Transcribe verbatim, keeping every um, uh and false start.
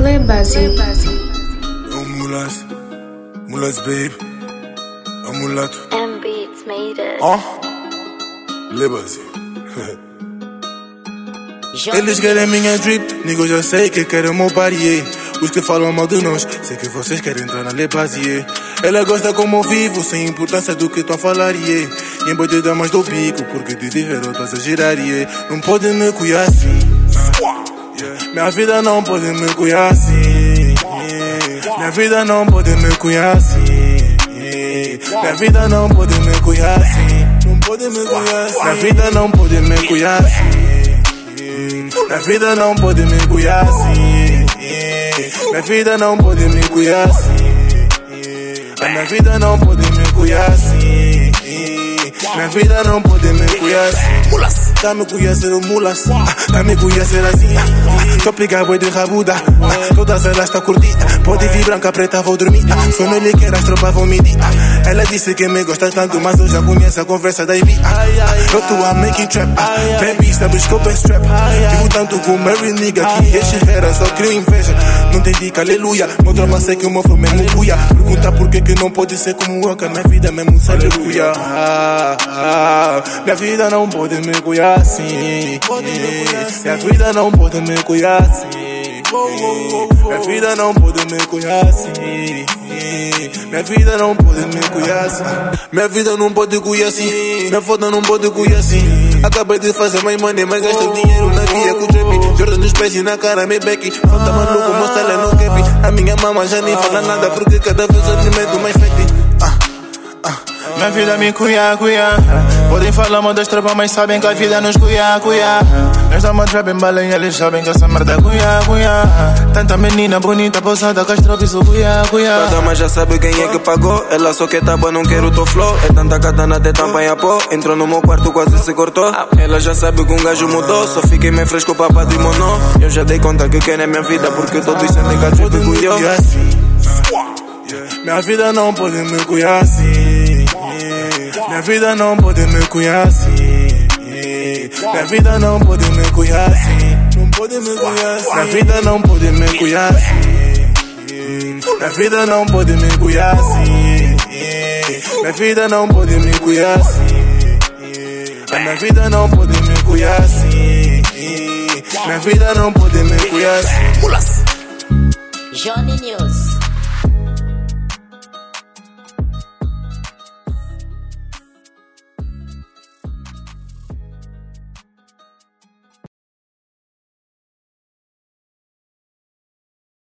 Lebazi. Oh mulas, mulas babe, oh mulato. M Beats made it. Oh, Lebazi. Eles querem minha drip, nego já sei que querem meu parier. Os que falam mal de nós, sei que vocês querem entrar na Lebazi. Ela gosta como eu vivo, sem importância do que estão a falar, yeah. E em boi dar mais do bico, porque de diferente estás a girar, yeah. Não pode me cuidar assim, yeah. Minha vida não pode me cuidar assim, yeah. Minha vida não pode me cuidar assim, yeah. Minha vida não pode me cuidar assim. Não pode me cuidar assim. Minha vida não pode me cuidar assim. Minha vida não pode me cuidar assim. Minha vida não pode me cuidar assim. Minha vida não pode me cuidar assim. Minha vida não pode me cuidar assim. Mulas, tá me conhecer mulas, tá me conhecer assim. Tô pegar boi de rabuda, todas elas tá curtida. Pode vir branca, preta, vou dormir. Só me lhe quer, as tropas vão medir. Ela disse que me gosta tanto, mas eu já conheço a conversa da I B. Eu tô a making trap, baby, sabes que eu peço trap. Vivo tanto com Mary nigga, que este era só crio inveja. Não tem dica, aleluia. Meu drama sei que o meu flow mesmo cuia. Pergunta por que que não pode ser como eu, que a minha vida mesmo se aleluia. Ah, ah, minha vida não pode me cuidar assim. Minha vida não pode me cuidar assim. Minha vida não pode me cuidar assim. Minha vida não pode me cuidar assim. Minha vida não pode cuidar assim. Minha foda não pode cuidar assim. Acabei de fazer mais money, mas gasto dinheiro na via com o trap. Jordan nos pés e na cara, me becky. Falta maluco, mostra no cap. A minha mama já nem fala nada, porque cada vez eu me meto mais fake. Ah, ah. Minha vida me cuia, cuia. Podem falar mal das tropas, mas sabem que a vida nos cuia, cuia. Nós damos trap em bala e eles sabem que essa merda cuia, cuia. Tanta menina bonita, pousada, com as tropas, isso cuia, cuia. Toda mas já sabe quem é que pagou. Ela só quer tapa, não quero teu flow. É tanta katana, até tampa em apó. Entrou no meu quarto, quase se cortou. Ela já sabe que um gajo mudou. Só fiquei meio fresco, papá de monó. Eu já dei conta que quer é minha vida, porque todos sentem que a drip cuidou. Minha vida não pode me cuidar assim. Minha vida não pode me cuidar assim. Minha vida não pode me cuidar assim. Não pode me cuidar assim. Minha vida não pode me cuidar assim. Minha vida não pode me cuidar assim. Minha vida não pode me cuidar assim. Minha vida não pode me cuidar assim. Minha vida não pode me cuidar assim. Johnny News.